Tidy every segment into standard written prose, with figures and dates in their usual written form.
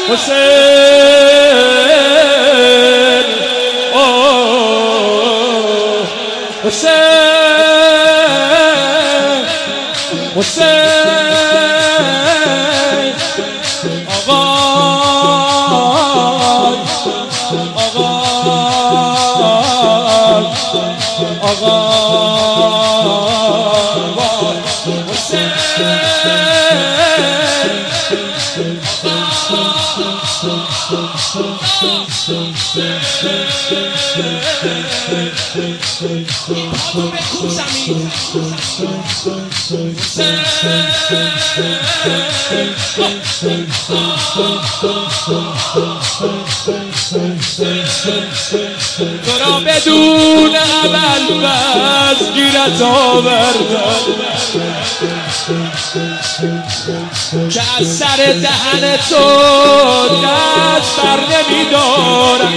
حسین حسین حسین آقای حسین تو را بدون عمل بس گیرت آوردم که از سر دهن تو دست بر نمیدارم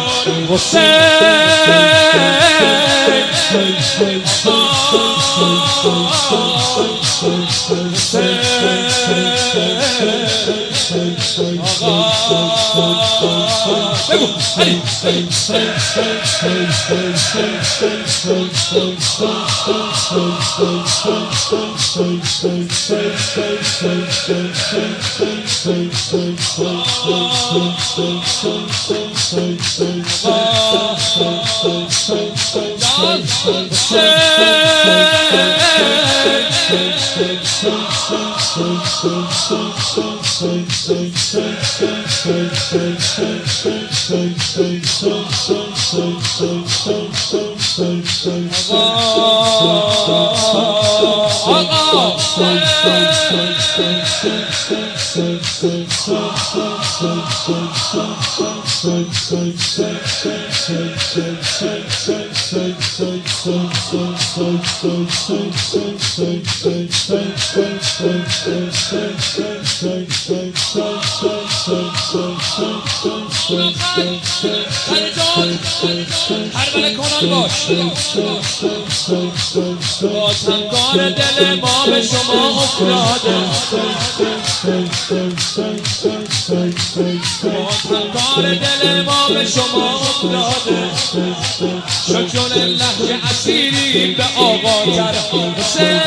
بازمگان دل ما به شما افتاده بازمگان دل ما به شما افتاده شکر الله که اسیری به آقا تر حسین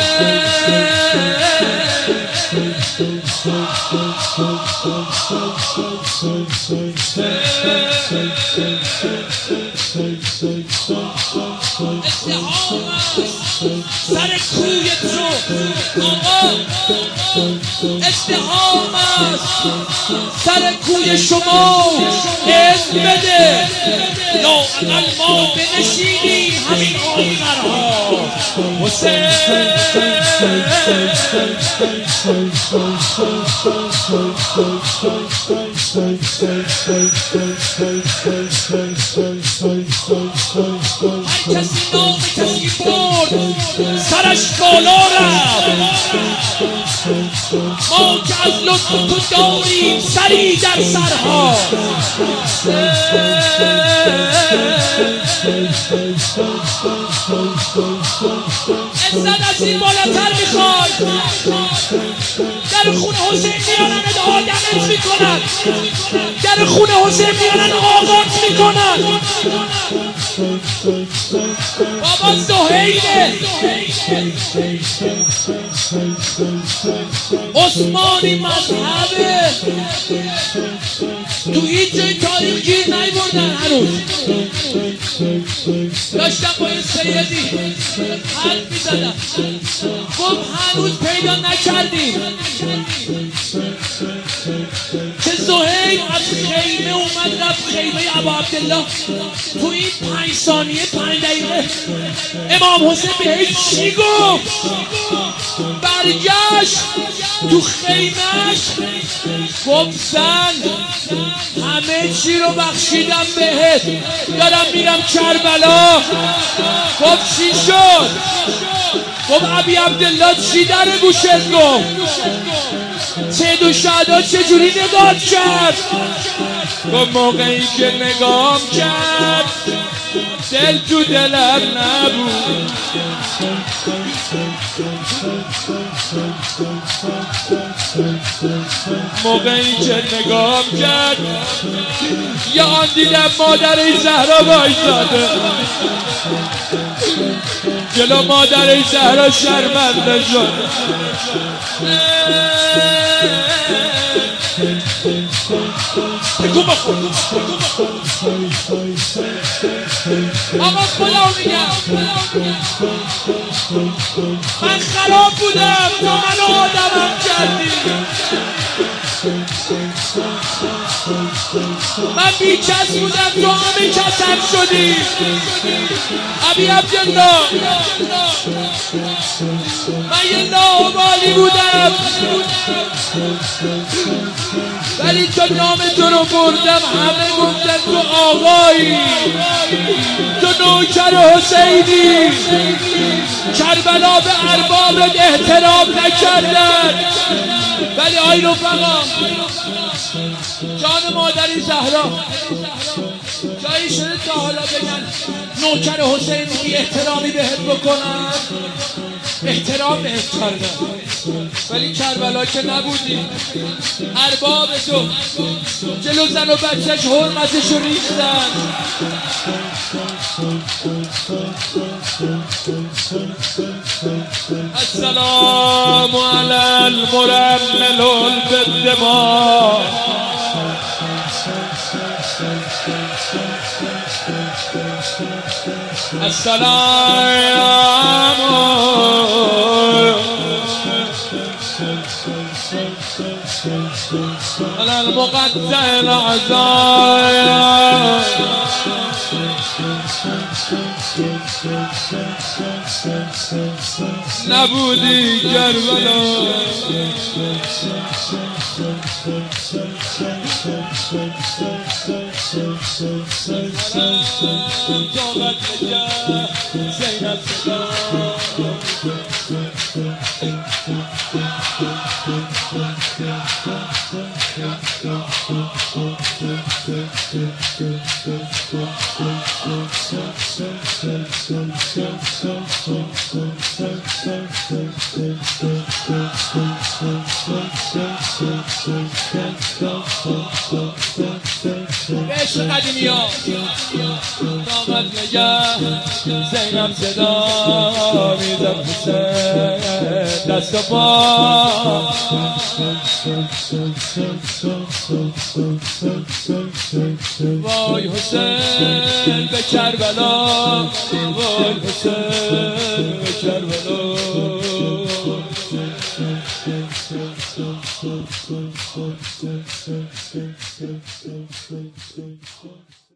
سر کوی تو آقا ازدحام است سر کوی شما اسم بده لااقل ما بنشینی همین آخرها حسین هر کسی نام کسی برد سرش بالا رفت ما که از لطف تو داریم سری در سرها عزت از این بالاتر میخوای در خونه حسین میانن آدمت میکنن در خونه حسین میانن آقات میکنن بابا زهیره عثمانی مذهبه تو هیچ جای تاریخ گیر نیوردن هنوز داشتم با این سیدی حرف میزدم گفت هنوز پیدا نکردیم که زهیر از خیمه اومد رفت خیمه ابا عبدالله تو این 5 ثانیه 5 دقیقه امام حسین بهش چی گفت برگشت تو خیمهش گفت زن همه چی رو بخشیدم بهت دارم میرم کربلا گفت چی شد گفت ابی عبدالله چی در گوشت گفت سید الشهدا چجوری نگاه کرد؟ با موقعی که نگاه کرد دل تو دلم نبود. موقعی که نگاه کرد یا آن دیدم مادر زهرا وایساده جلو مادر زهرا شرمنده شد. آقا خدا میگم من خراب بودم تو منو آدمم کردی. من بیکس بودم تو همه کسم شدی. ابی عبدالله من یه لاابالی بودم ولی تو نام تو رو بردم همه گفتن تو آقایی تو نوکر حسینی. کربلا به اربابت احترام نکردن ولی آی رفقا جان مادری زهرا جایی شده تا حالا بگن نوکر حسینی بی احترامی بهت بکنن؟ احترام بهت کردن ولی کربلا که نبودی. ارباب تو جلو زن و بچهش حرمتشو ریختن. السلام علی المرمل بالدماء السلام على المقطع الأعزاء نبودی کربلا عشق قدیمی ها طاقت نگه زینب صدا میزد حسین دست و پا. وای حسین به کربلا وای حسین به کربلا.